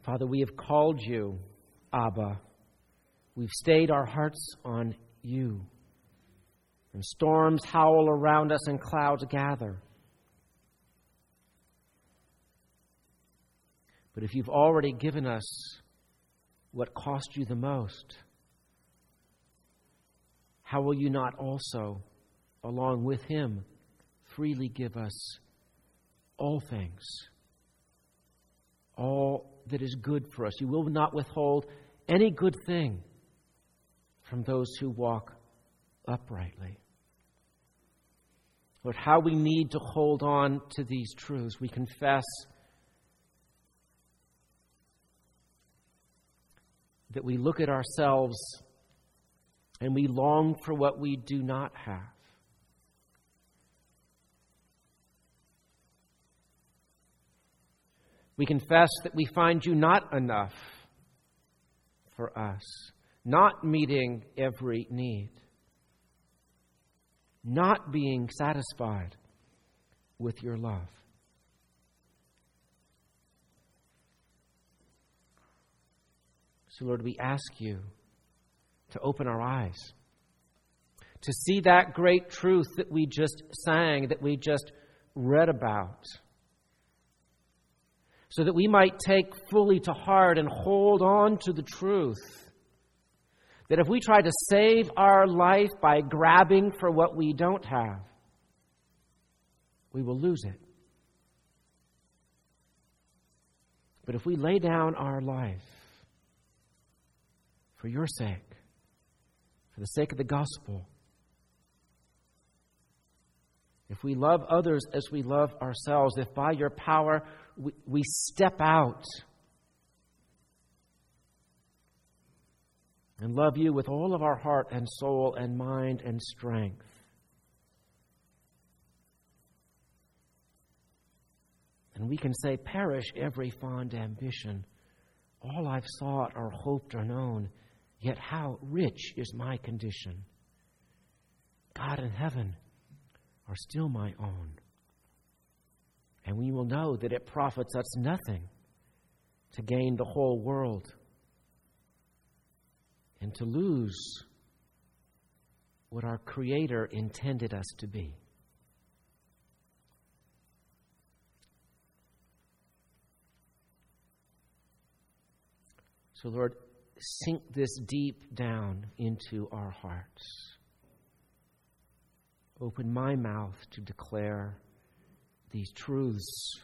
Father, we have called you, Abba. We've stayed our hearts on you. And storms howl around us and clouds gather. But if you've already given us what cost you the most, how will you not also, along with him, freely give us all things, all that is good for us? You will not withhold any good thing from those who walk uprightly. Lord, how we need to hold on to these truths. We confess that we look at ourselves and we long for what we do not have. We confess that we find you not enough for us, not meeting every need, not being satisfied with your love. So, Lord, we ask you to open our eyes, to see that great truth that we just sang, that we just read about, so that we might take fully to heart and hold on to the truth that if we try to save our life by grabbing for what we don't have, we will lose it. But if we lay down our life for your sake, for the sake of the gospel, if we love others as we love ourselves, if by your power we step out and love you with all of our heart and soul and mind and strength, and we can say, perish every fond ambition, all I've sought or hoped or known, yet how rich is my condition. God and heaven are still my own. And we will know that it profits us nothing to gain the whole world and to lose what our Creator intended us to be. So, Lord, sink this deep down into our hearts. Open my mouth to declare these truths.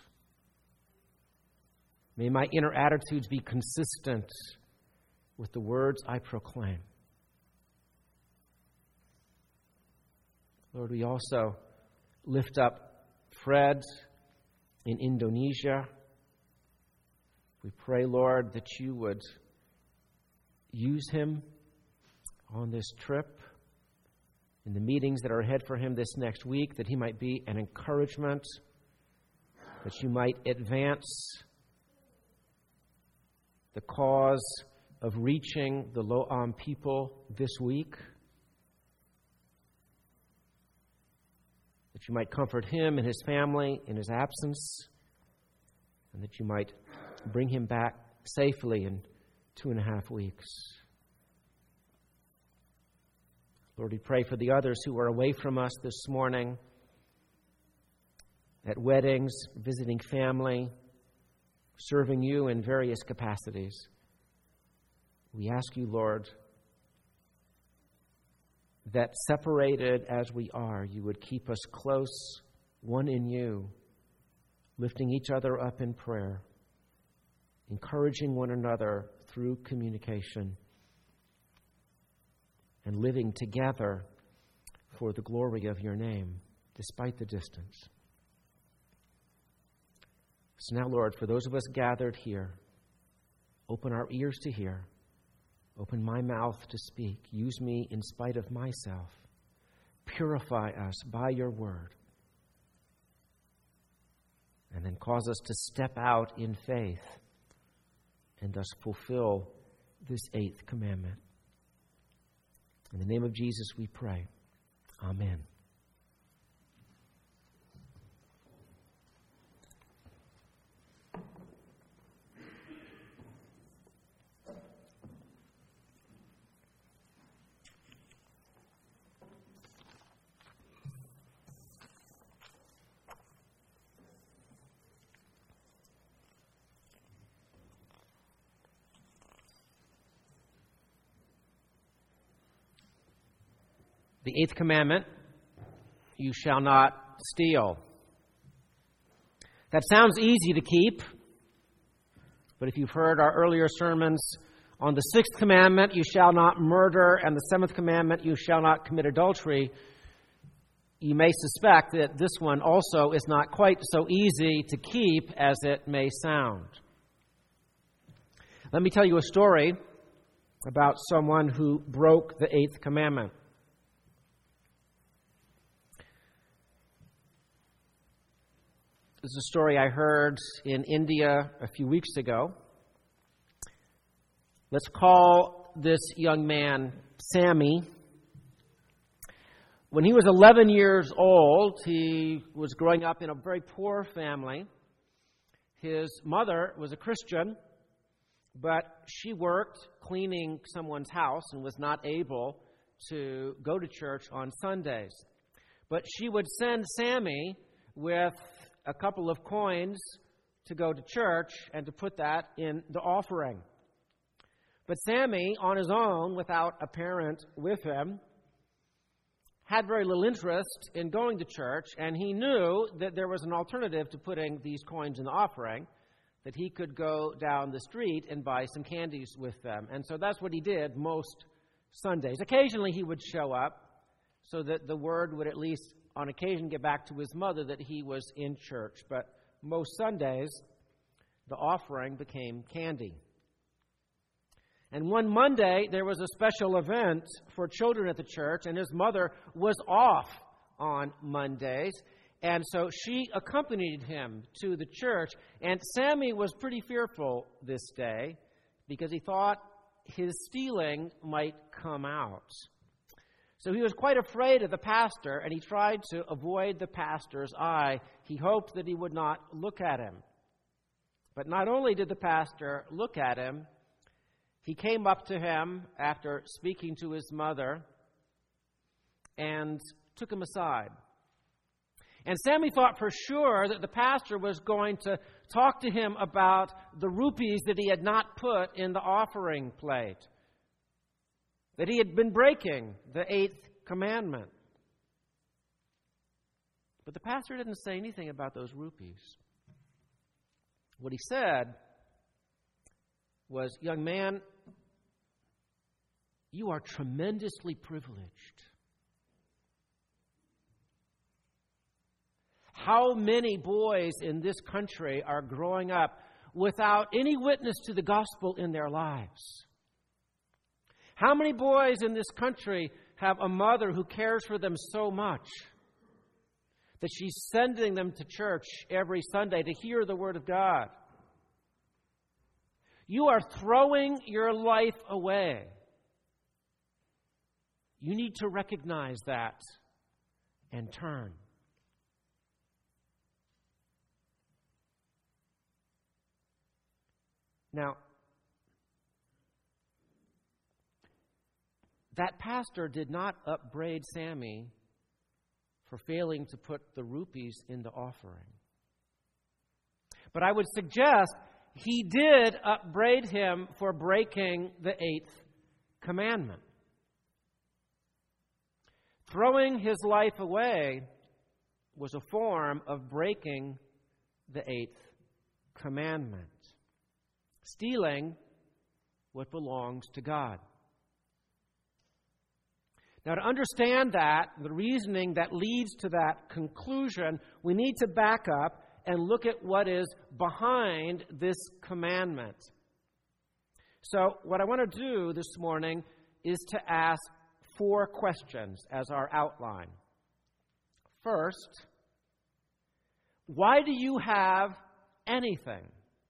May my inner attitudes be consistent with the words I proclaim. Lord, we also lift up Fred in Indonesia. We pray, Lord, that you would use him on this trip, in the meetings that are ahead for him this next week, that he might be an encouragement, that you might advance the cause of reaching the Lo'am people this week, that you might comfort him and his family in his absence, and that you might bring him back safely in 2.5 weeks. Lord, we pray for the others who are away from us this morning, at weddings, visiting family, serving you in various capacities. We ask you, Lord, that separated as we are, you would keep us close, one in you, lifting each other up in prayer, encouraging one another through communication, and living together for the glory of your name, despite the distance. So now, Lord, for those of us gathered here, open our ears to hear, open my mouth to speak. Use me in spite of myself. Purify us by your word. And then cause us to step out in faith and thus fulfill this 8th commandment. In the name of Jesus we pray. Amen. The 8th commandment, you shall not steal. That sounds easy to keep, but if you've heard our earlier sermons on the 6th commandment, you shall not murder, and the 7th commandment, you shall not commit adultery, you may suspect that this one also is not quite so easy to keep as it may sound. Let me tell you a story about someone who broke the 8th commandment. This is a story I heard in India a few weeks ago. Let's call this young man Sammy. When he was 11 years old, he was growing up in a very poor family. His mother was a Christian, but she worked cleaning someone's house and was not able to go to church on Sundays. But she would send Sammy with a couple of coins to go to church and to put that in the offering. But Sammy, on his own, without a parent with him, had very little interest in going to church, and he knew that there was an alternative to putting these coins in the offering, that he could go down the street and buy some candies with them. And so that's what he did most Sundays. Occasionally he would show up so that the word would at least on occasion get back to his mother that he was in church. But most Sundays, the offering became candy. And one Monday, there was a special event for children at the church, and his mother was off on Mondays. And so she accompanied him to the church. And Sammy was pretty fearful this day because he thought his stealing might come out. So he was quite afraid of the pastor, and he tried to avoid the pastor's eye. He hoped that he would not look at him. But not only did the pastor look at him, he came up to him after speaking to his mother and took him aside. And Sammy thought for sure that the pastor was going to talk to him about the rupees that he had not put in the offering plate, that he had been breaking the 8th commandment. But the pastor didn't say anything about those rupees. What he said was, "Young man, you are tremendously privileged. How many boys in this country are growing up without any witness to the gospel in their lives? How many boys in this country have a mother who cares for them so much that she's sending them to church every Sunday to hear the Word of God? You are throwing your life away. You need to recognize that and turn." Now, that pastor did not upbraid Sammy for failing to put the rupees in the offering. But I would suggest he did upbraid him for breaking the 8th commandment. Throwing his life away was a form of breaking the 8th commandment. Stealing what belongs to God. Now, to understand that, the reasoning that leads to that conclusion, we need to back up and look at what is behind this commandment. So, what I want to do this morning is to ask 4 questions as our outline. First, why do you have anything?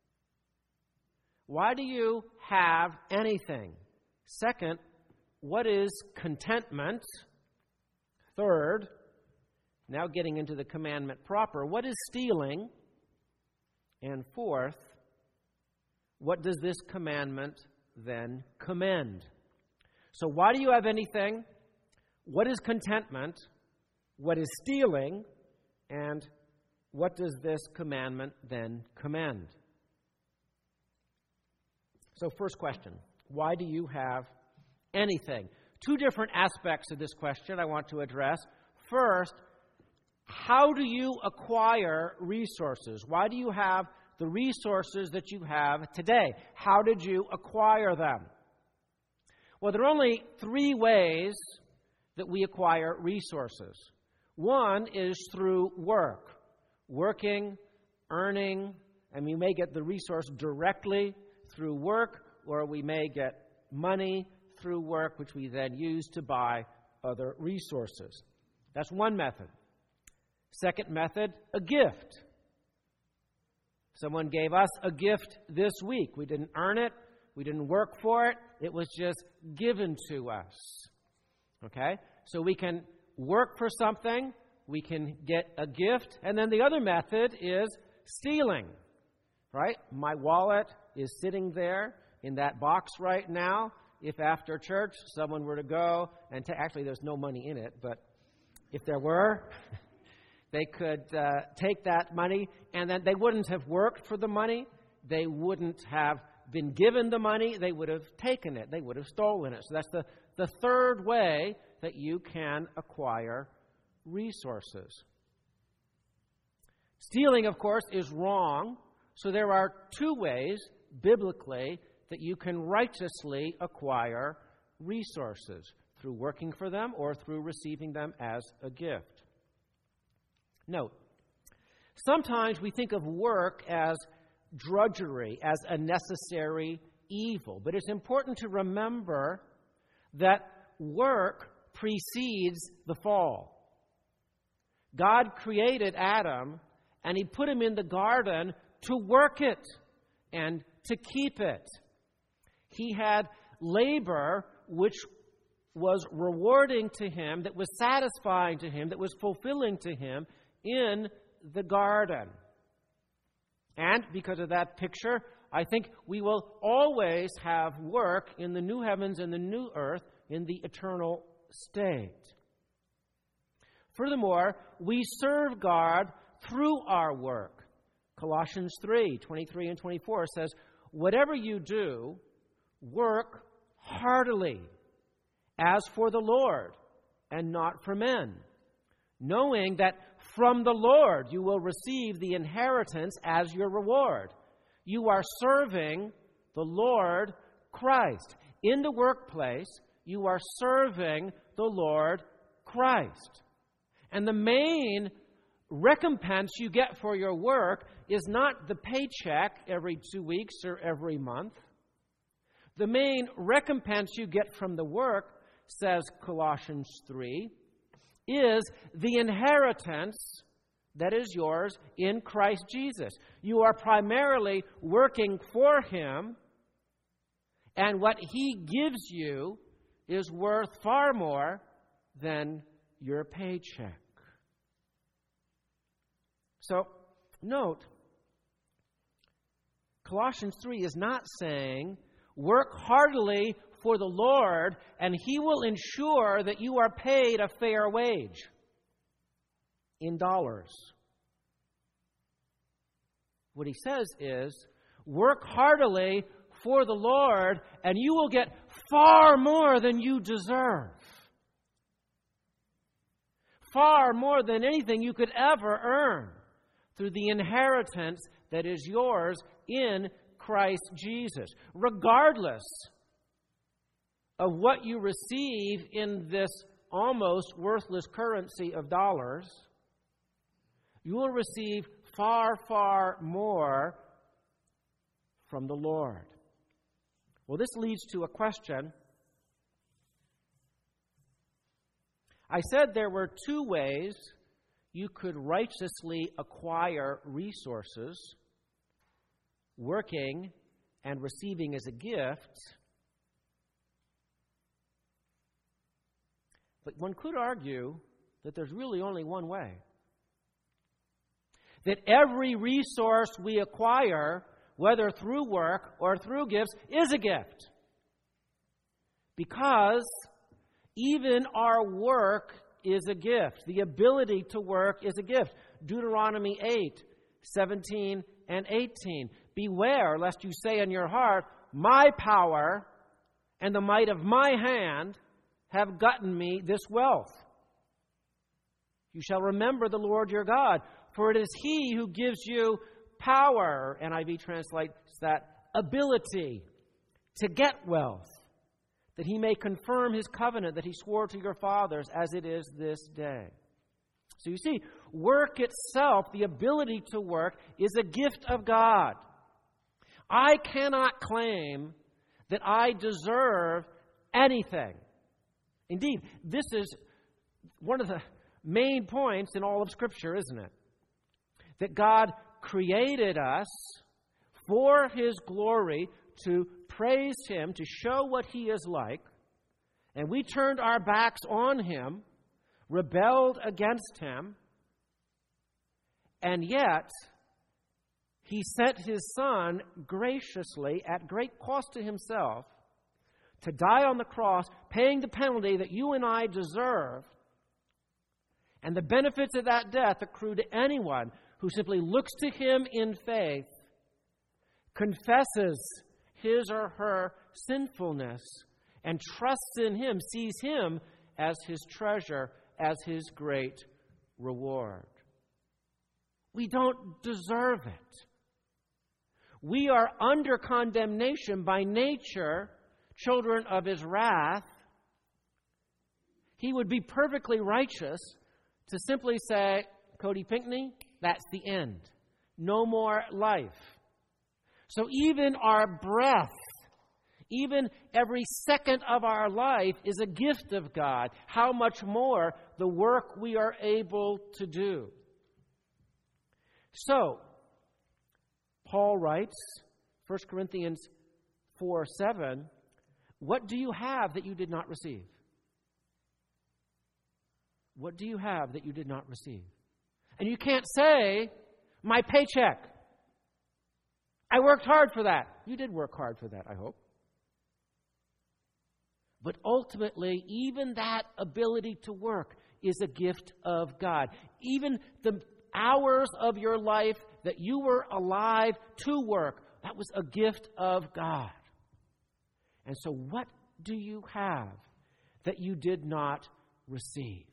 Why do you have anything? Second, what is contentment? Third, now getting into the commandment proper, what is stealing? And fourth, what does this commandment then commend? So why do you have anything? What is contentment? What is stealing? And what does this commandment then commend? So first question, why do you have anything? two different aspects of this question I want to address. First, how do you acquire resources? Why do you have the resources that you have today? How did you acquire them? Well, there are only three ways that we acquire resources. One is through work. Working, earning, and we may get the resource directly through work, or we may get money through work, which we then use to buy other resources. That's one method. Second method, a gift. Someone gave us a gift this week. We didn't earn it. We didn't work for it. It was just given to us. Okay? So we can work for something. We can get a gift. And then the other method is stealing. Right? My wallet is sitting there in that box right now. If after church someone were to go and actually there's no money in it, but if there were, they could take that money, and then they wouldn't have worked for the money. They wouldn't have been given the money. They would have taken it. They would have stolen it. So that's the third way that you can acquire resources. Stealing, of course, is wrong. So there are two ways, biblically, that you can righteously acquire resources, through working for them or through receiving them as a gift. Note, sometimes we think of work as drudgery, as a necessary evil. But it's important to remember that work precedes the fall. God created Adam, and He put him in the garden to work it and to keep it. He had labor which was rewarding to him, that was satisfying to him, that was fulfilling to him in the garden. And because of that picture, I think we will always have work in the new heavens and the new earth in the eternal state. Furthermore, we serve God through our work. Colossians 3:23 and 24 says, "Whatever you do, work heartily, as for the Lord, and not for men, knowing that from the Lord you will receive the inheritance as your reward." You are serving the Lord Christ. In the workplace, you are serving the Lord Christ. And the main recompense you get for your work is not the paycheck every 2 weeks or every month. The main recompense you get from the work, says Colossians 3, is the inheritance that is yours in Christ Jesus. You are primarily working for Him, and what He gives you is worth far more than your paycheck. So, note, Colossians 3 is not saying, work heartily for the Lord, and He will ensure that you are paid a fair wage in dollars. What he says is, work heartily for the Lord, and you will get far more than you deserve. Far more than anything you could ever earn through the inheritance that is yours in Christ Jesus. Regardless of what you receive in this almost worthless currency of dollars, you will receive far, far more from the Lord. Well, this leads to a question. I said there were two ways you could righteously acquire resources: working and receiving as a gift. But one could argue that there's really only one way. That every resource we acquire, whether through work or through gifts, is a gift. Because even our work is a gift. The ability to work is a gift. Deuteronomy 8:17 and 18. Beware lest you say in your heart, my power and the might of my hand have gotten me this wealth? You shall remember the Lord your God, for it is He who gives you power, NIV translates that, ability to get wealth, that He may confirm His covenant that He swore to your fathers as it is this day. So you see, work itself, the ability to work, is a gift of God. I cannot claim that I deserve anything. Indeed, this is one of the main points in all of Scripture, isn't it? That God created us for His glory, to praise Him, to show what He is like, and we turned our backs on Him, rebelled against Him, and yet He sent His Son graciously, at great cost to Himself, to die on the cross, paying the penalty that you and I deserve. And the benefits of that death accrue to anyone who simply looks to Him in faith, confesses his or her sinfulness, and trusts in Him, sees Him as his treasure, as his great reward. We don't deserve it. We are under condemnation by nature, children of His wrath. He would be perfectly righteous to simply say, Cody Pinkney, that's the end. No more life. So even our breath, even every second of our life is a gift of God. How much more the work we are able to do. So, Paul writes, 1 Corinthians 4:7, what do you have that you did not receive? What do you have that you did not receive? And you can't say, my paycheck. I worked hard for that. You did work hard for that, I hope. But ultimately, even that ability to work is a gift of God. Even the hours of your life that you were alive to work, that was a gift of God. And so what do you have that you did not receive?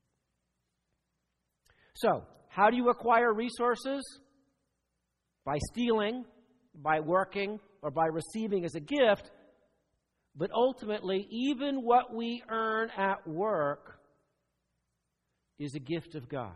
So, how do you acquire resources? By stealing, by working, or by receiving as a gift. But ultimately, even what we earn at work is a gift of God.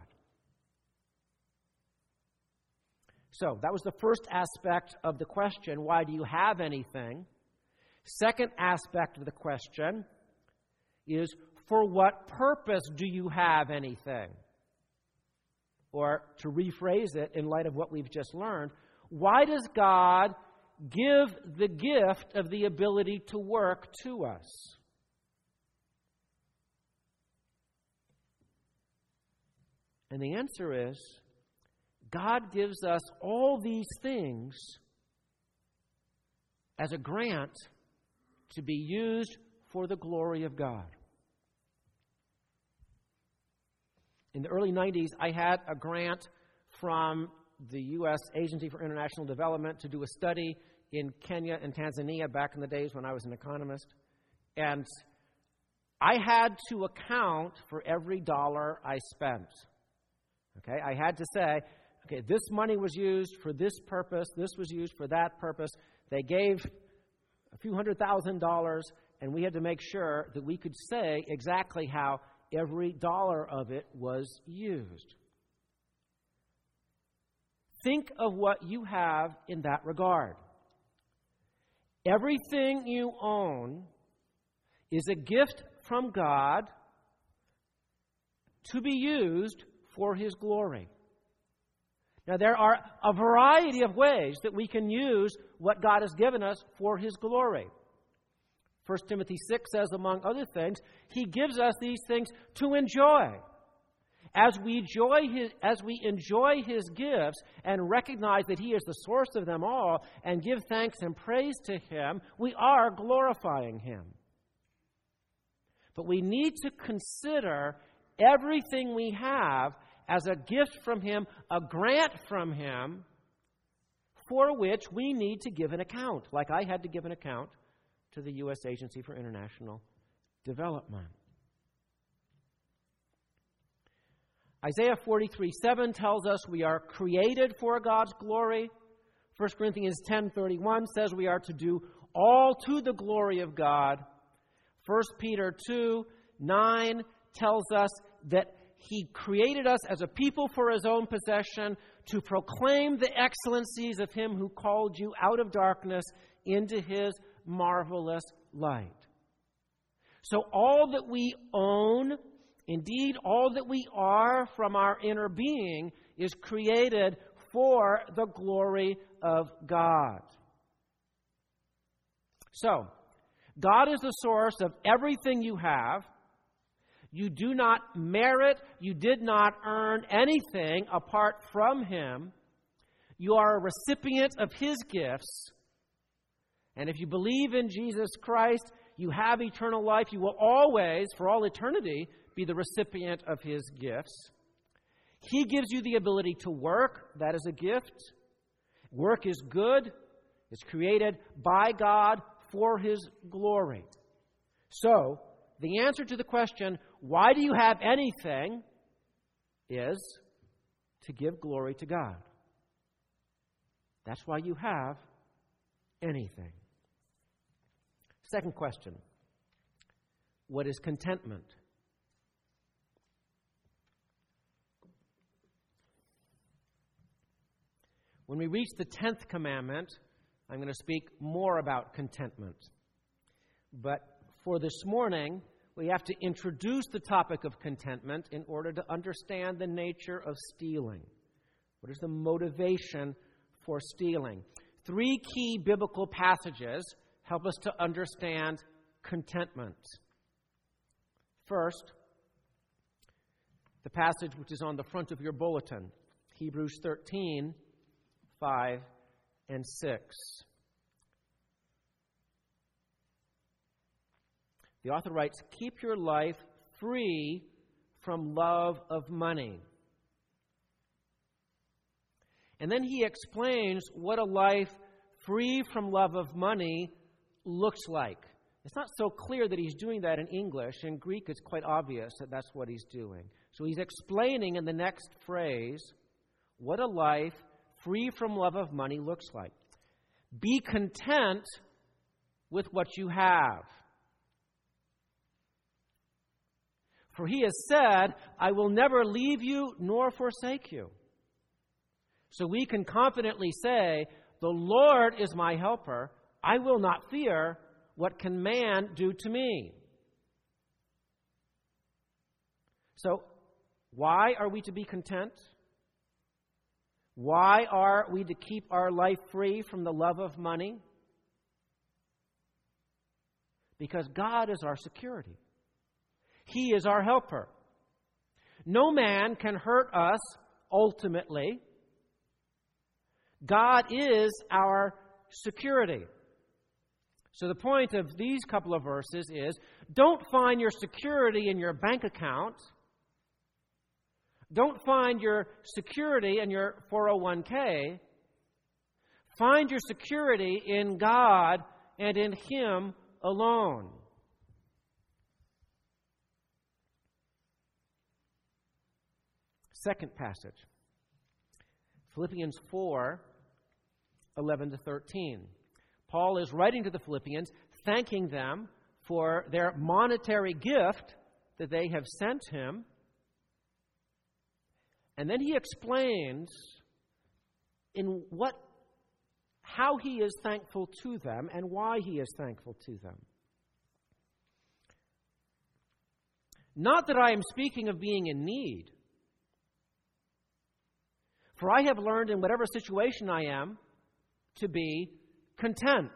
So, that was the first aspect of the question, why do you have anything? Second aspect of the question is, for what purpose do you have anything? Or, to rephrase it in light of what we've just learned, why does God give the gift of the ability to work to us? And the answer is, God gives us all these things as a grant to be used for the glory of God. In the early 90s, I had a grant from the U.S. Agency for International Development to do a study in Kenya and Tanzania back in the days when I was an economist. And I had to account for every dollar I spent. Okay, I had to say, okay, this money was used for this purpose, this was used for that purpose. They gave a few $100,000, and we had to make sure that we could say exactly how every dollar of it was used. Think of what you have in that regard. Everything you own is a gift from God to be used for His glory. Now, there are a variety of ways that we can use what God has given us for His glory. 1 Timothy 6 says, among other things, He gives us these things to enjoy. As we enjoy His gifts and recognize that He is the source of them all and give thanks and praise to Him, we are glorifying Him. But we need to consider everything we have as a gift from Him, a grant from Him, for which we need to give an account, like I had to give an account to the U.S. Agency for International development. Isaiah 43:7 tells us we are created for God's glory. 1 Corinthians 10:31 says we are to do all to the glory of God. 1 Peter 2:9 tells us that He created us as a people for His own possession to proclaim the excellencies of Him who called you out of darkness into His marvelous light. So all that we own, indeed all that we are from our inner being, is created for the glory of God. So, God is the source of everything you have. You do not merit, you did not earn anything apart from Him. You are a recipient of His gifts. And if you believe in Jesus Christ, you have eternal life. You will always, for all eternity, be the recipient of His gifts. He gives you the ability to work. That is a gift. Work is good. It's created by God for His glory. So, the answer to the question, why do you have anything, is to give glory to God. That's why you have anything. Second question, what is contentment? When we reach the 10th commandment, I'm going to speak more about contentment. But for this morning, we have to introduce the topic of contentment in order to understand the nature of stealing. What is the motivation for stealing? 3 key biblical passages help us to understand contentment. First, the passage which is on the front of your bulletin, Hebrews 13, 5 and 6. The author writes, "Keep your life free from love of money." And then he explains what a life free from love of money looks like. It's not so clear that he's doing that in English. In Greek, it's quite obvious that that's what he's doing. So he's explaining in the next phrase what a life free from love of money looks like. Be content with what you have. For he has said, I will never leave you nor forsake you. So we can confidently say, the Lord is my helper. I will not fear. What can man do to me? So, why are we to be content? Why are we to keep our life free from the love of money? Because God is our security. He is our helper. No man can hurt us ultimately. God is our security. So the point of these couple of verses is, don't find your security in your bank account. Don't find your security in your 401k. Find your security in God and in Him alone. Second passage, Philippians 4, 11 to 13. Paul is writing to the Philippians, thanking them for their monetary gift that they have sent him. And then he explains how he is thankful to them and why he is thankful to them. Not that I am speaking of being in need, for I have learned in whatever situation I am to be content.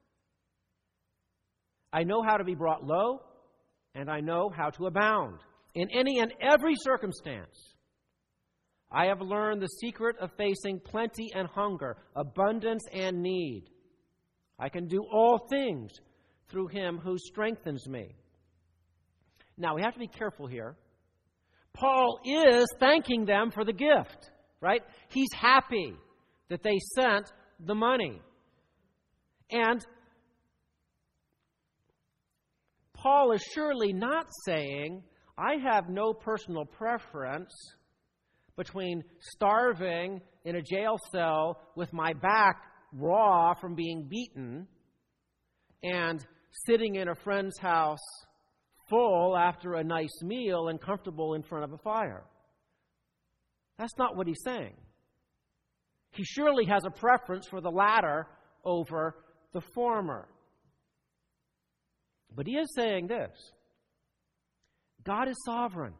I know how to be brought low, and I know how to abound. In any and every circumstance, I have learned the secret of facing plenty and hunger, abundance and need. I can do all things through Him who strengthens me. Now, we have to be careful here. Paul is thanking them for the gift, right? He's happy that they sent the money. And Paul is surely not saying, I have no personal preference between starving in a jail cell with my back raw from being beaten and sitting in a friend's house full after a nice meal and comfortable in front of a fire. That's not what he's saying. He surely has a preference for the latter over the former. But he is saying this: God is sovereign.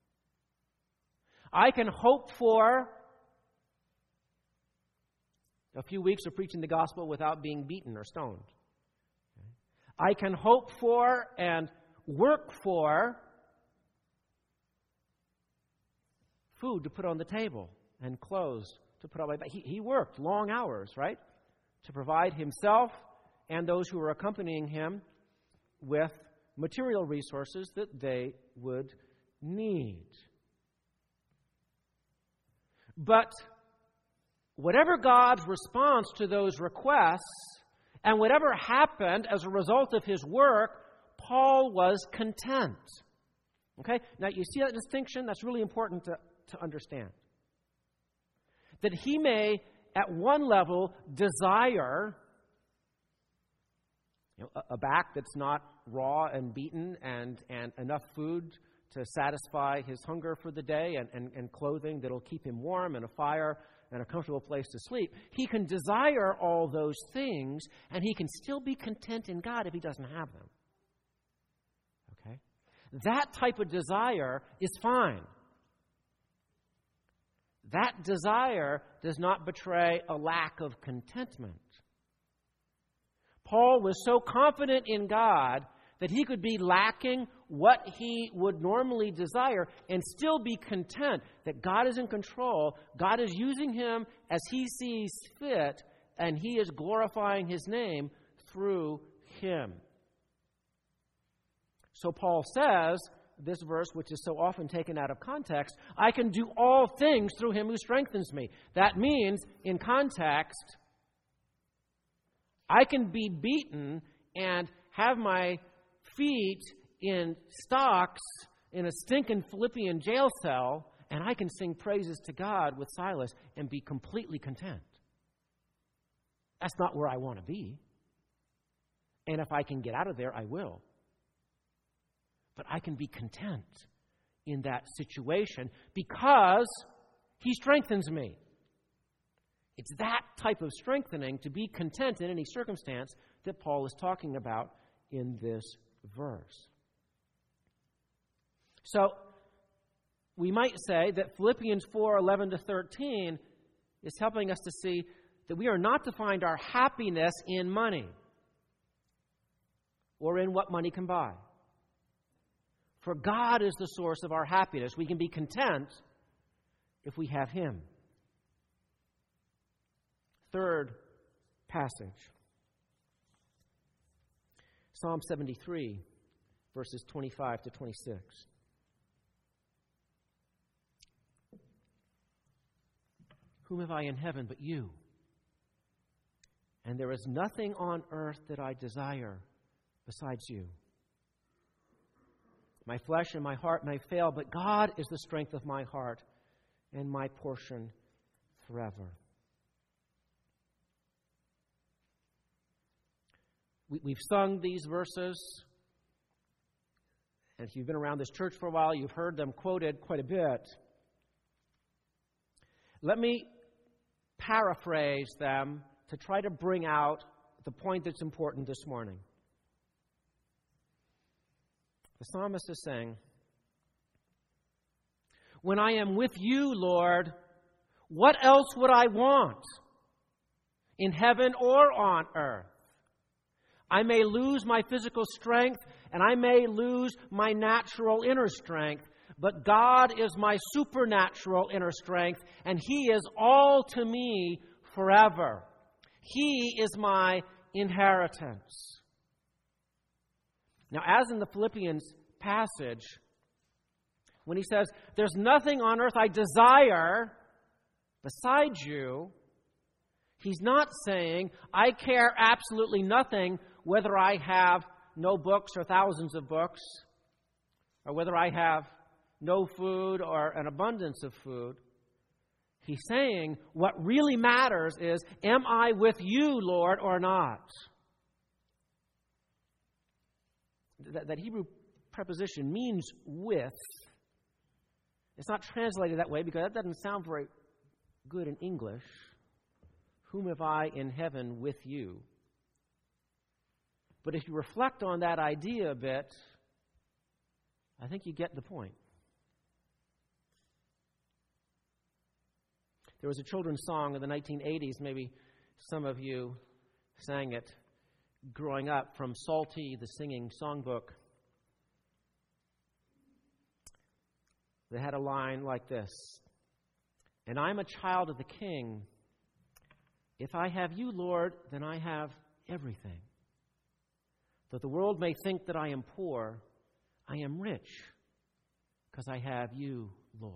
I can hope for a few weeks of preaching the gospel without being beaten or stoned. I can hope for and work for food to put on the table and clothes to put on my back. He worked long hours, right, to provide himself and those who were accompanying him with material resources that they would need. But whatever God's response to those requests and whatever happened as a result of his work, Paul was content. Okay? Now, you see that distinction? That's really important to understand. That he may, at one level, desire a back that's not raw and beaten and enough food to satisfy his hunger for the day and clothing that'll keep him warm and a fire and a comfortable place to sleep. He can desire all those things, and he can still be content in God if he doesn't have them. Okay? That type of desire is fine. That desire does not betray a lack of contentment. Paul was so confident in God that he could be lacking what he would normally desire and still be content that God is in control, God is using him as he sees fit, and he is glorifying his name through him. So Paul says, this verse, which is so often taken out of context, I can do all things through him who strengthens me. That means, in context, I can be beaten and have my feet in stocks in a stinking Philippian jail cell, and I can sing praises to God with Silas and be completely content. That's not where I want to be. And if I can get out of there, I will. But I can be content in that situation because he strengthens me. It's that type of strengthening, to be content in any circumstance, that Paul is talking about in this verse. So, we might say that Philippians 4:11-13 is helping us to see that we are not to find our happiness in money or in what money can buy. For God is the source of our happiness. We can be content if we have him. Third passage. Psalm 73, verses 25-26. Whom have I in heaven but you? And there is nothing on earth that I desire besides you. My flesh and my heart may fail, but God is the strength of my heart and my portion forever. We've sung these verses, and if you've been around this church for a while, you've heard them quoted quite a bit. Let me paraphrase them to try to bring out the point that's important this morning. The psalmist is saying, when I am with you, Lord, what else would I want in heaven or on earth? I may lose my physical strength and I may lose my natural inner strength, but God is my supernatural inner strength, and he is all to me forever. He is my inheritance. Now, as in the Philippians passage, when he says, there's nothing on earth I desire besides you, he's not saying, I care absolutely nothing whether I have no books or thousands of books, or whether I have no food or an abundance of food. He's saying what really matters is, am I with you, Lord, or not? That Hebrew preposition means with. It's not translated that way because that doesn't sound very good in English. Whom have I in heaven with you? But if you reflect on that idea a bit, I think you get the point. There was a children's song in the 1980s, maybe some of you sang it growing up, from Psalty, the singing songbook. They had a line like this: "And I'm a child of the King. If I have you, Lord, then I have everything. Though the world may think that I am poor, I am rich because I have you, Lord."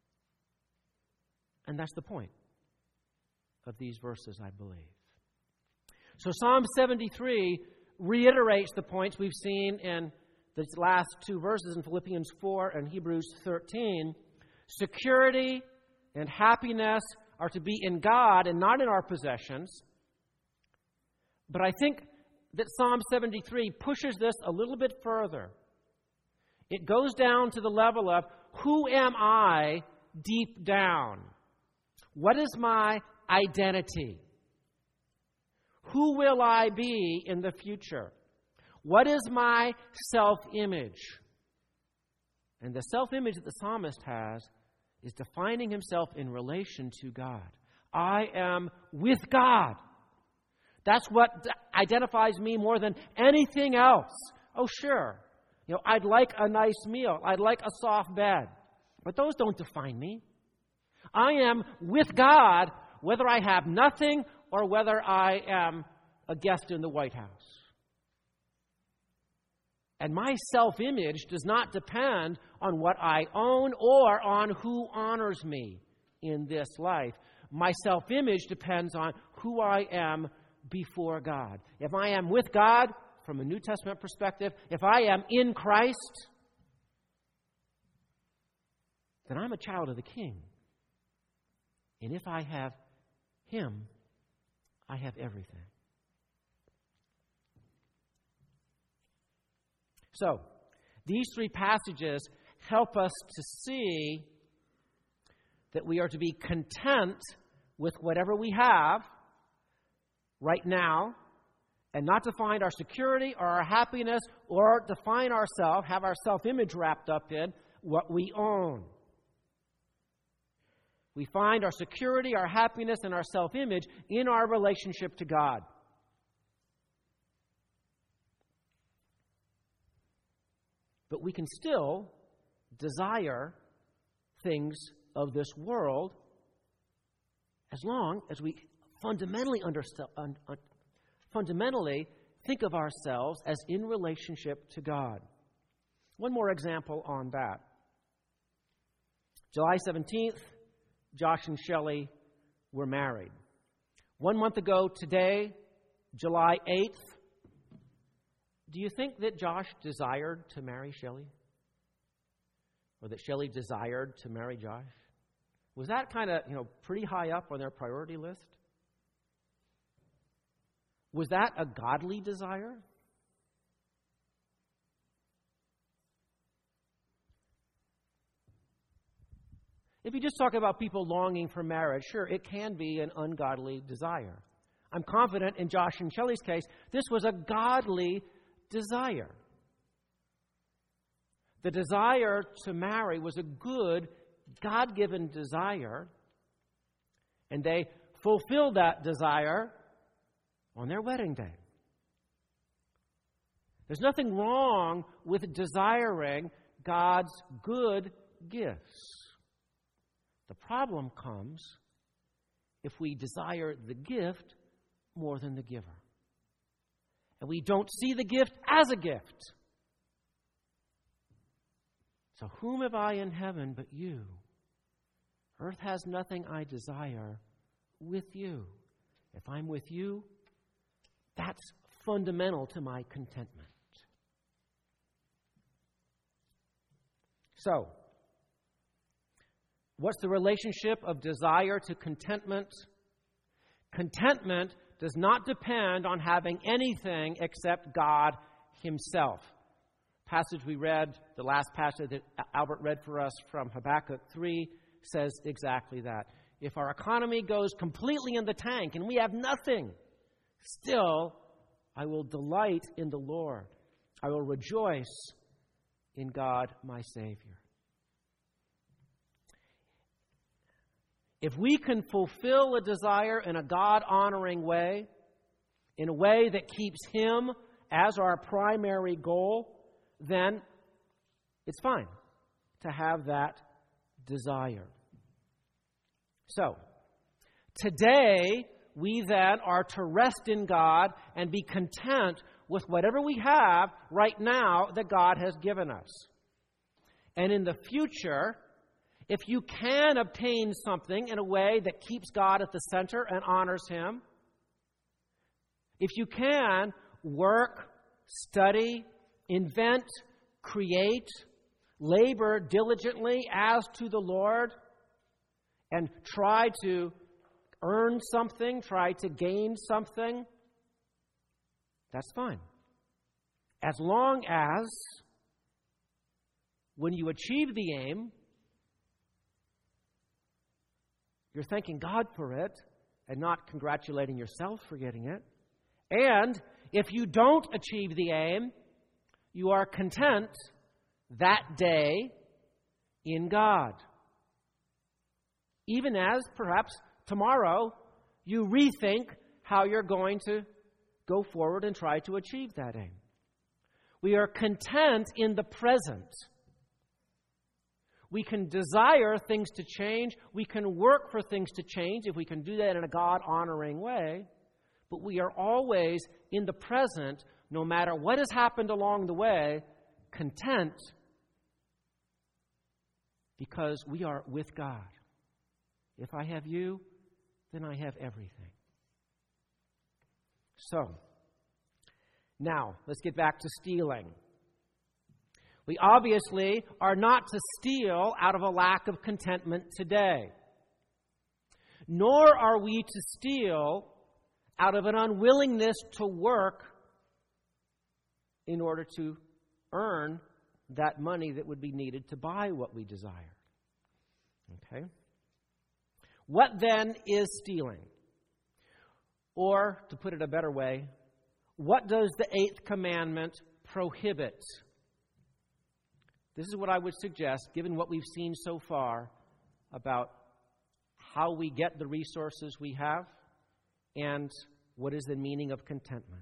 And that's the point of these verses, I believe. So Psalm 73 reiterates the points we've seen in the last two verses in Philippians 4 and Hebrews 13. Security and happiness are to be in God and not in our possessions. But I think that Psalm 73 pushes this a little bit further. It goes down to the level of, who am I deep down? What is my identity? Who will I be in the future? What is my self-image? And the self-image that the psalmist has is defining himself in relation to God. I am with God. That's what identifies me more than anything else. Oh, sure. I'd like a nice meal. I'd like a soft bed. But those don't define me. I am with God, whether I have nothing or whether I am a guest in the White House. And my self-image does not depend on what I own or on who honors me in this life. My self-image depends on who I am before God. If I am with God, from a New Testament perspective, if I am in Christ, then I'm a child of the King. And if I have Him, I have everything. So, these three passages help us to see that we are to be content with whatever we have right now, and not to find our security or our happiness or define ourselves, have our self-image wrapped up in what we own. We find our security, our happiness, and our self-image in our relationship to God. But we can still desire things of this world as long as we fundamentally think of ourselves as in relationship to God. One more example on that. July 17th, Josh and Shelley were married. 1 month ago today, July 8th, do you think that Josh desired to marry Shelley? Or that Shelley desired to marry Josh? Was that kind of, pretty high up on their priority list? Was that a godly desire? If you just talk about people longing for marriage, sure, it can be an ungodly desire. I'm confident in Josh and Shelley's case, this was a godly desire. The desire to marry was a good, God-given desire, and they fulfilled that desire on their wedding day. There's nothing wrong with desiring God's good gifts. The problem comes if we desire the gift more than the giver. And we don't see the gift as a gift. So whom have I in heaven but you? Earth has nothing I desire with you. If I'm with you, that's fundamental to my contentment. So, what's the relationship of desire to contentment? Contentment does not depend on having anything except God Himself. Passage we read, the last passage that Albert read for us from Habakkuk 3, says exactly that. If our economy goes completely in the tank and we have nothing, still I will delight in the Lord. I will rejoice in God my Savior. If we can fulfill a desire in a God-honoring way, in a way that keeps Him as our primary goal, then it's fine to have that desire. So, today we then are to rest in God and be content with whatever we have right now that God has given us. And in the future, if you can obtain something in a way that keeps God at the center and honors Him, if you can work, study, invent, create, labor diligently as to the Lord, and try to earn something, try to gain something, that's fine. As long as when you achieve the aim, you're thanking God for it and not congratulating yourself for getting it. And if you don't achieve the aim, you are content that day in God. Even as perhaps tomorrow you rethink how you're going to go forward and try to achieve that aim. We are content in the present. We can desire things to change. We can work for things to change if we can do that in a God-honoring way. But we are always in the present, no matter what has happened along the way, content because we are with God. If I have you, then I have everything. So, now, let's get back to stealing. We obviously are not to steal out of a lack of contentment today. Nor are we to steal out of an unwillingness to work in order to earn that money that would be needed to buy what we desire. Okay? What then is stealing? Or, to put it a better way, what does the 8th commandment prohibit? This is what I would suggest, given what we've seen so far about how we get the resources we have and what is the meaning of contentment.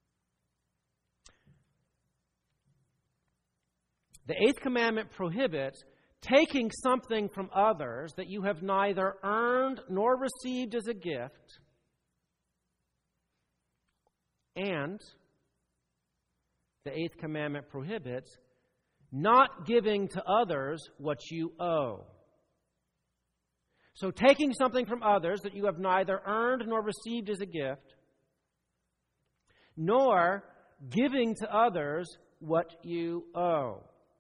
The 8th commandment prohibits taking something from others that you have neither earned nor received as a gift, and the 8th commandment prohibits not giving to others what you owe. So taking something from others that you have neither earned nor received as a gift, nor giving to others what you owe.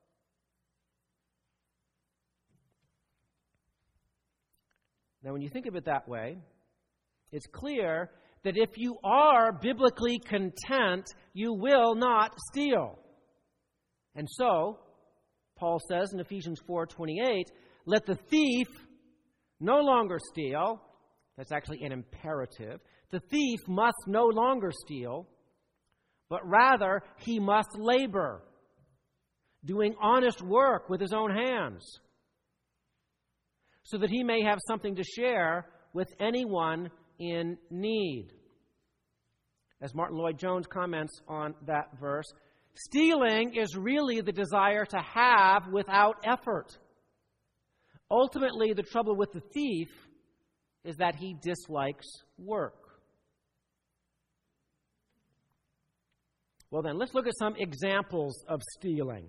Now, when you think of it that way, it's clear that if you are biblically content, you will not steal. And so, Paul says in Ephesians 4:28, let the thief no longer steal. That's actually an imperative. The thief must no longer steal, but rather he must labor, doing honest work with his own hands, so that he may have something to share with anyone in need. As Martin Lloyd-Jones comments on that verse, stealing is really the desire to have without effort. Ultimately, the trouble with the thief is that he dislikes work. Well then, let's look at some examples of stealing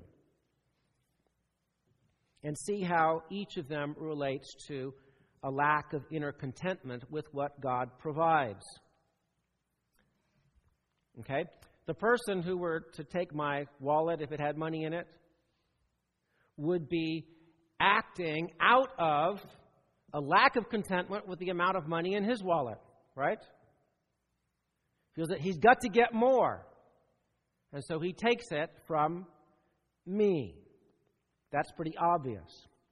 and see how each of them relates to a lack of inner contentment with what God provides. Okay? The person who were to take my wallet if it had money in it would be acting out of a lack of contentment with the amount of money in his wallet, right? Feels that he's got to get more. And so he takes it from me. That's pretty obvious.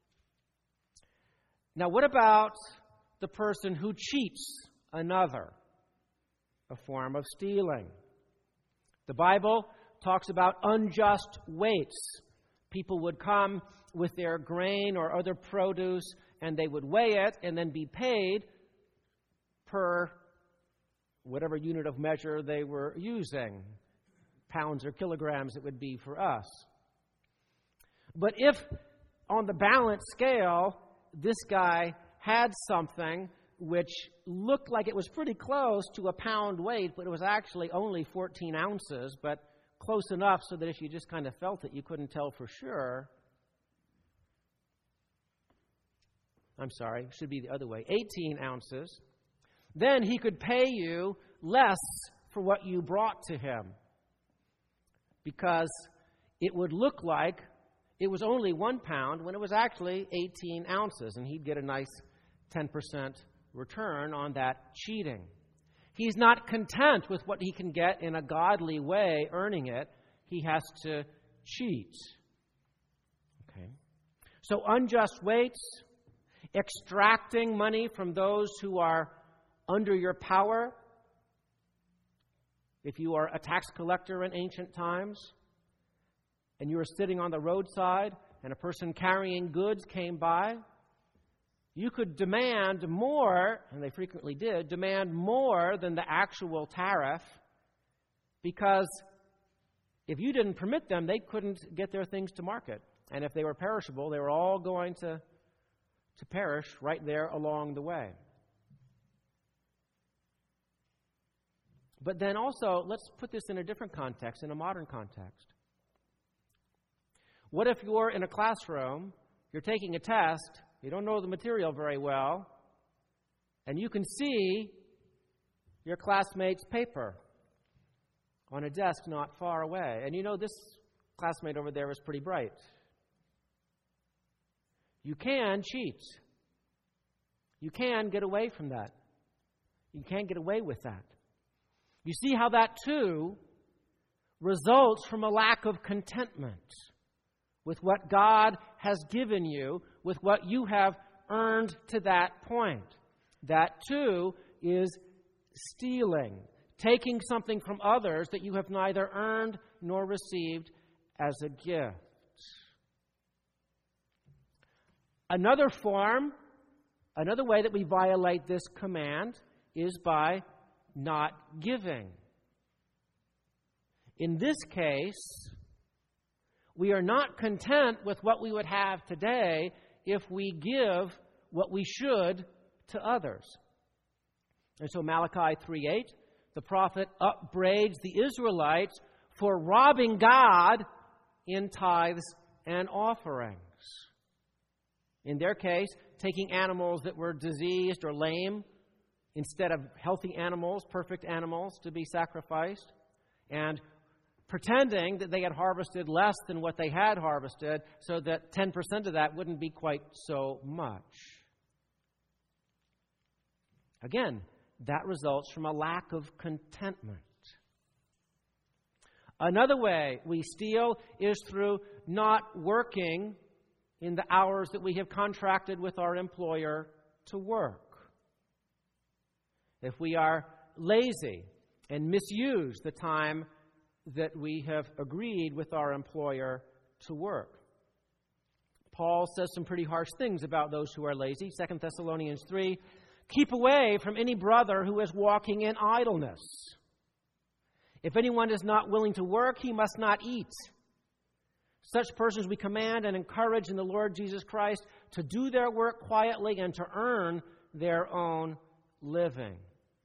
Now, what about the person who cheats another? A form of stealing. The Bible talks about unjust weights. People would come with their grain or other produce, and they would weigh it and then be paid per whatever unit of measure they were using. Pounds or kilograms it would be for us. But if on the balance scale, this guy had something which looked like it was pretty close to a pound weight, but it was actually only 14 ounces, but close enough so that if you just kind of felt it, you couldn't tell for sure. I'm sorry, it should be the other way, 18 ounces. Then he could pay you less for what you brought to him, because it would look like it was only 1 pound when it was actually 18 ounces, and he'd get a nice 10% return on that cheating. He's not content with what he can get in a godly way, earning it. He has to cheat. Okay. So unjust weights, extracting money from those who are under your power. If you are a tax collector in ancient times, and you were sitting on the roadside, and a person carrying goods came by, you could demand more, and they frequently did, demand more than the actual tariff, because if you didn't permit them, they couldn't get their things to market. And if they were perishable, they were all going to perish right there along the way. But then also, let's put this in a different context, in a modern context. What if you're in a classroom, you're taking a test, you don't know the material very well, and you can see your classmate's paper on a desk not far away, and you know this classmate over there is pretty bright. You can cheat. You can get away from that. You can get away with that. You see how that too results from a lack of contentment with what God has given you, with what you have earned to that point. That too is stealing, taking something from others that you have neither earned nor received as a gift. Another way that we violate this command is by not giving. In this case, we are not content with what we would have today if we give what we should to others. And so Malachi 3:8, the prophet upbraids the Israelites for robbing God in tithes and offerings. In their case, taking animals that were diseased or lame instead of healthy animals, perfect animals to be sacrificed, and pretending that they had harvested less than what they had harvested so that 10% of that wouldn't be quite so much. Again, that results from a lack of contentment. Another way we steal is through not working in the hours that we have contracted with our employer to work. If we are lazy and misuse the time that we have agreed with our employer to work. Paul says some pretty harsh things about those who are lazy. 2 Thessalonians 3, keep away from any brother who is walking in idleness. If anyone is not willing to work, he must not eat. Such persons we command and encourage in the Lord Jesus Christ to do their work quietly and to earn their own living.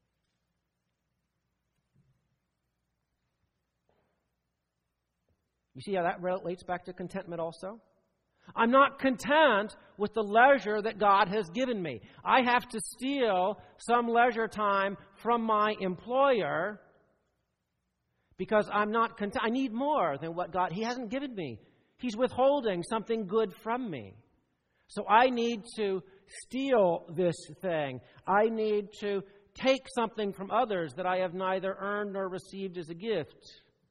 You see how that relates back to contentment also? I'm not content with the leisure that God has given me. I have to steal some leisure time from my employer because I'm not content. I need more than what God, He hasn't given me. He's withholding something good from me. So I need to steal this thing. I need to take something from others that I have neither earned nor received as a gift.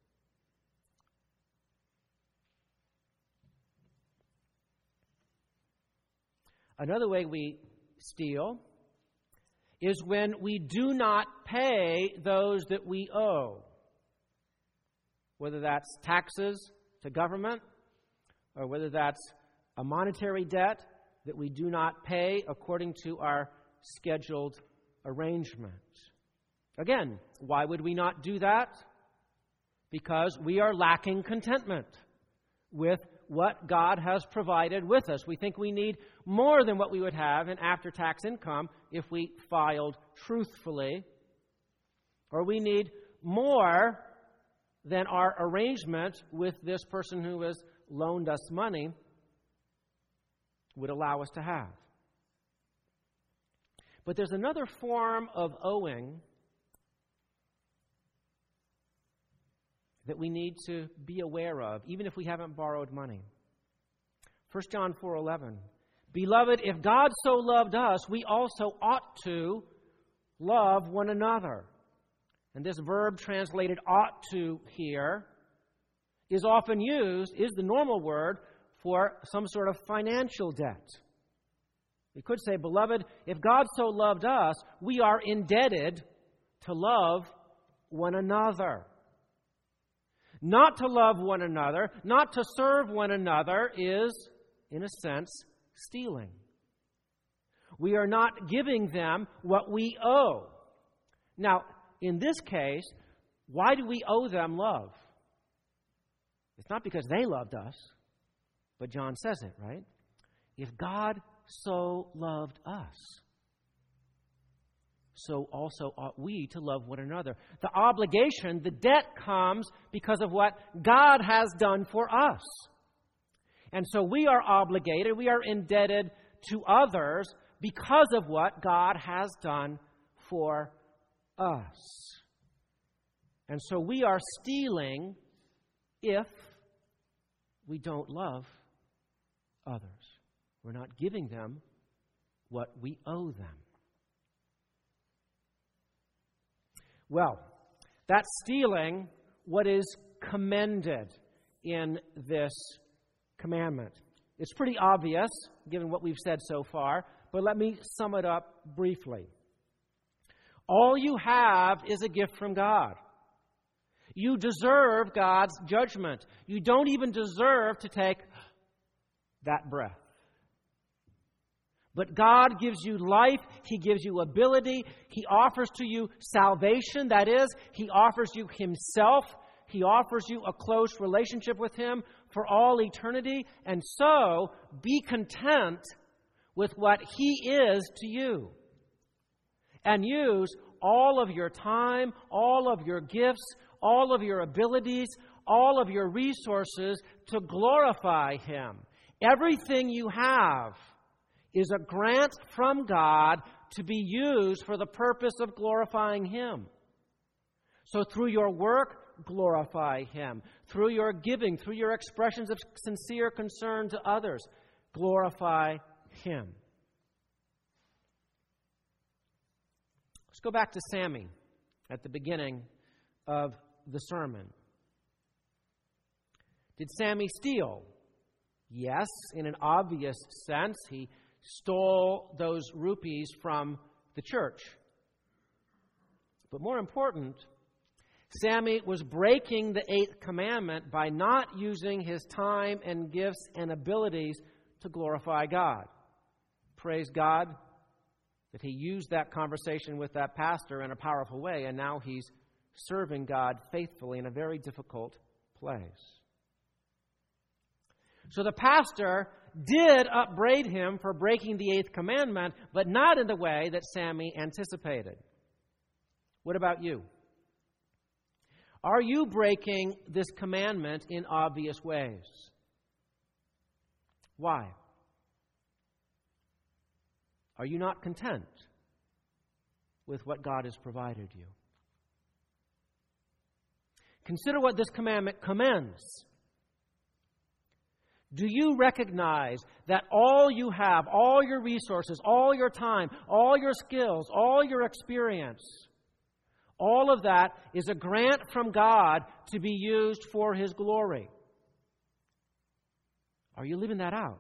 Another way we steal is when we do not pay those that we owe, whether that's taxes to government or whether that's a monetary debt that we do not pay according to our scheduled arrangement. Again, why would we not do that? Because we are lacking contentment with what God has provided with us. We think we need more than what we would have in after-tax income if we filed truthfully, or we need more than our arrangement with this person who has loaned us money would allow us to have. But there's another form of owing that we need to be aware of, even if we haven't borrowed money. 1 John 4:11. Beloved, if God so loved us, we also ought to love one another. And this verb translated ought to here is often used, is the normal word for some sort of financial debt. We could say, beloved, if God so loved us, we are indebted to love one another. Not to love one another, not to serve one another is, in a sense, stealing. We are not giving them what we owe. Now, in this case, why do we owe them love? It's not because they loved us, but John says it, right? If God so loved us, so also ought we to love one another. The obligation, the debt comes because of what God has done for us. And so we are obligated, we are indebted to others because of what God has done for us. And so we are stealing if we don't love others. We're not giving them what we owe them. Well, that's stealing what is commended in this commandment. It's pretty obvious, given what we've said so far, but let me sum it up briefly. All you have is a gift from God. You deserve God's judgment. You don't even deserve to take that breath. But God gives you life. He gives you ability. He offers to you salvation. That is, He offers you Himself. He offers you a close relationship with Him for all eternity. And so, be content with what He is to you. And use all of your time, all of your gifts, all of your abilities, all of your resources to glorify Him. Everything you have is a grant from God to be used for the purpose of glorifying Him. So through your work, glorify Him. Through your giving, through your expressions of sincere concern to others, glorify Him. Let's go back to Sammy at the beginning of the sermon. Did Sammy steal? Yes, in an obvious sense. He stole those rupees from the church. But more important, Sammy was breaking the 8th commandment by not using his time and gifts and abilities to glorify God. Praise God that he used that conversation with that pastor in a powerful way, and now he's serving God faithfully in a very difficult place. So the pastor did upbraid him for breaking the 8th commandment, but not in the way that Sammy anticipated. What about you? Are you breaking this commandment in obvious ways? Why? Are you not content with what God has provided you? Consider what this commandment commends. Do you recognize that all you have, all your resources, all your time, all your skills, all your experience, all of that is a grant from God to be used for His glory? Are you living that out?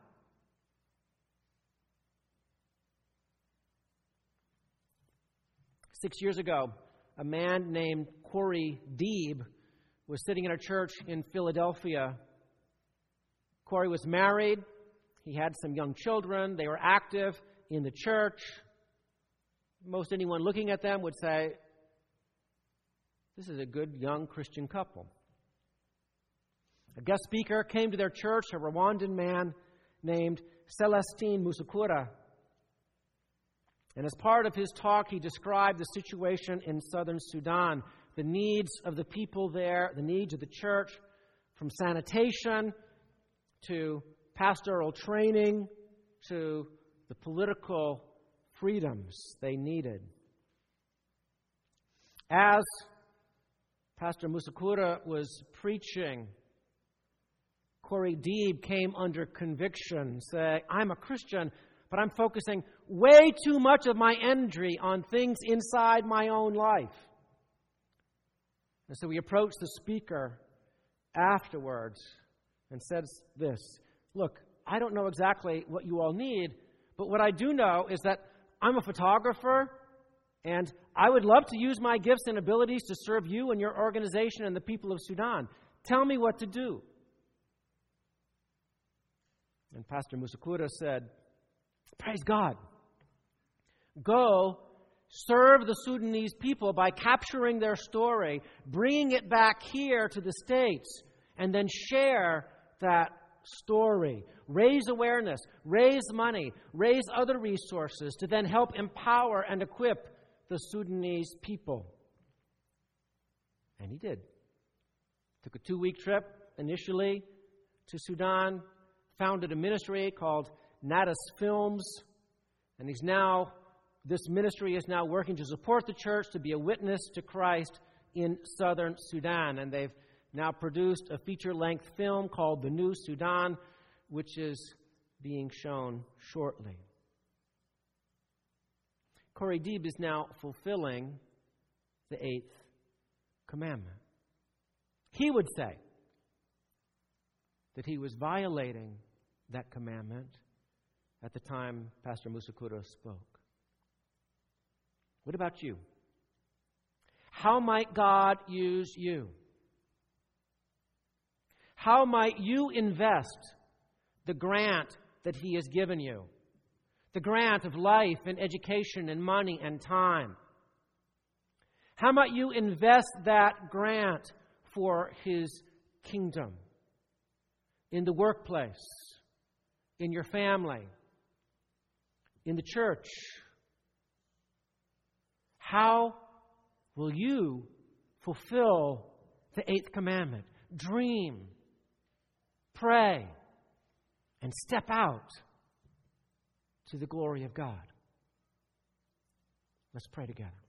Six years ago, a man named Corey Deeb was sitting in a church in Philadelphia. Corey was married. He had some young children. They were active in the church. Most anyone looking at them would say, this is a good young Christian couple. A guest speaker came to their church, a Rwandan man named Celestine Musukura. And as part of his talk, he described the situation in southern Sudan, the needs of the people there, the needs of the church, from sanitation to pastoral training to the political freedoms they needed. As Pastor Musukura was preaching, Corey Deeb came under conviction, saying, I'm a Christian, but I'm focusing way too much of my energy on things inside my own life. And so we approached the speaker afterwards and said this, look, I don't know exactly what you all need, but what I do know is that I'm a photographer, and I would love to use my gifts and abilities to serve you and your organization and the people of Sudan. Tell me what to do. And Pastor Musukura said, praise God. Go serve the Sudanese people by capturing their story, bringing it back here to the States, and then share that story. Raise awareness, raise money, raise other resources to then help empower and equip the Sudanese people. And he did. Took a 2-week trip initially to Sudan, founded a ministry called Natus Films, and this ministry is now working to support the church to be a witness to Christ in southern Sudan. And they've now produced a feature-length film called The New Sudan, which is being shown shortly. Corey Deeb is now fulfilling the 8th commandment. He would say that he was violating that commandment at the time Pastor Musukura spoke. What about you? How might God use you? How might you invest the grant that He has given you? The grant of life and education and money and time. How might you invest that grant for His kingdom? In the workplace, in your family, in the church. How will you fulfill the 8th commandment? Dream, pray, and step out to the glory of God. Let's pray together.